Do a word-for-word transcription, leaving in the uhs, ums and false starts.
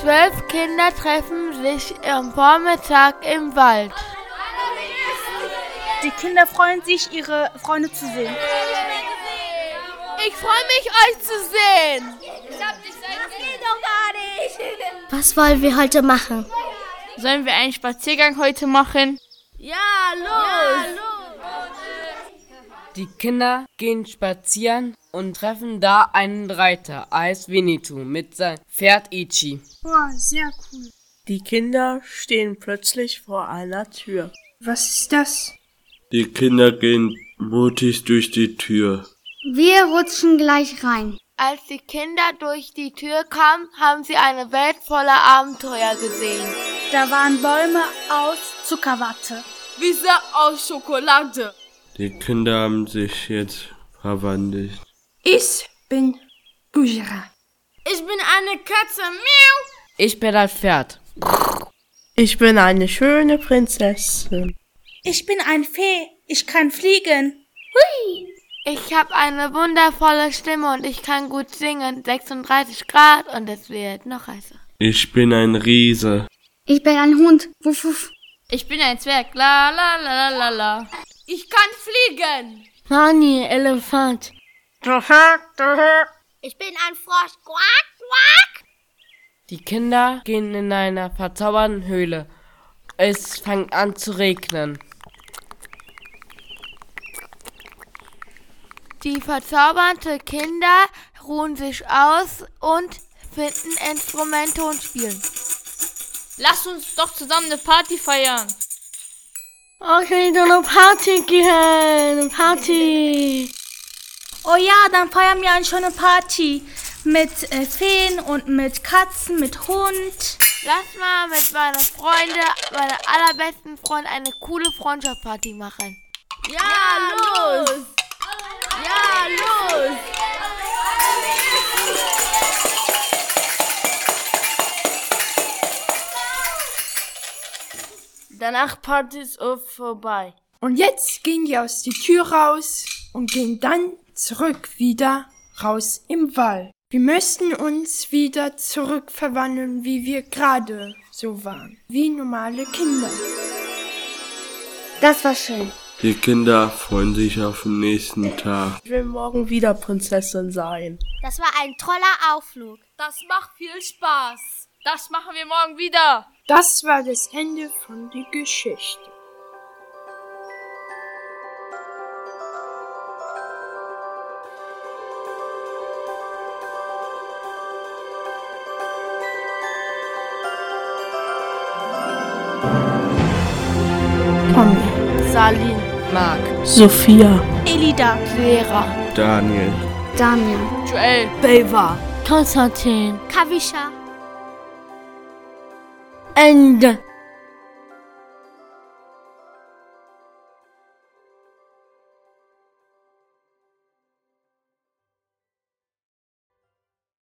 Zwölf Kinder treffen sich am Vormittag im Wald. Die Kinder freuen sich, ihre Freunde zu sehen. Ich freue mich, euch zu sehen. Ich hab dich seit eh doch gar nicht. Was wollen wir heute machen? Sollen wir einen Spaziergang heute machen? Ja, los! Ja, los. Die Kinder gehen spazieren und treffen da einen Reiter, als Winnetou, mit seinem Pferd Ichi. Boah, sehr cool. Die Kinder stehen plötzlich vor einer Tür. Was ist das? Die Kinder gehen mutig durch die Tür. Wir rutschen gleich rein. Als die Kinder durch die Tür kamen, haben sie eine Welt voller Abenteuer gesehen. Da waren Bäume aus Zuckerwatte. Wiese aus Schokolade. Die Kinder haben sich jetzt verwandelt. Ich bin Gujira. Ich bin eine Katze. Miau. Ich bin ein Pferd. Ich bin eine schöne Prinzessin. Ich bin ein Fee. Ich kann fliegen. Hui! Ich habe eine wundervolle Stimme und ich kann gut singen. sechsunddreißig Grad und es wird noch heißer. Ich bin ein Riese. Ich bin ein Hund. Wuff, wuff. Ich bin ein Zwerg. La la la la la. Ich kann fliegen. Nani, Elefant. Ich bin ein Frosch. Quack, quack. Die Kinder gehen in einer verzauberten Höhle. Es fängt an zu regnen. Die verzauberte Kinder ruhen sich aus und finden Instrumente und spielen. Lass uns doch zusammen eine Party feiern. Okay, dann eine Party gehen. Eine Party. Oh ja, dann feiern wir eine schöne Party. Mit äh, Feen und mit Katzen, mit Hund. Lass mal mit meinen Freunden, meiner allerbesten Freund, eine coole Freundschaftsparty machen. Ja, ja los! Ja, los! Danach Party ist vorbei. Und jetzt gehen wir aus die Tür raus und gehen dann zurück wieder raus im Wald. Wir möchten uns wieder zurückverwandeln, wie wir gerade so waren. Wie normale Kinder. Das war schön. Die Kinder freuen sich auf den nächsten Tag. Ich will morgen wieder Prinzessin sein. Das war ein toller Ausflug. Das macht viel Spaß. Das machen wir morgen wieder. Das war das Ende von der Geschichte. Tommy, Salin, Marc, Sophia, Elida, Vera, Daniel, Damian, Joel, Beva, Konstantin, Kavisha. Ende.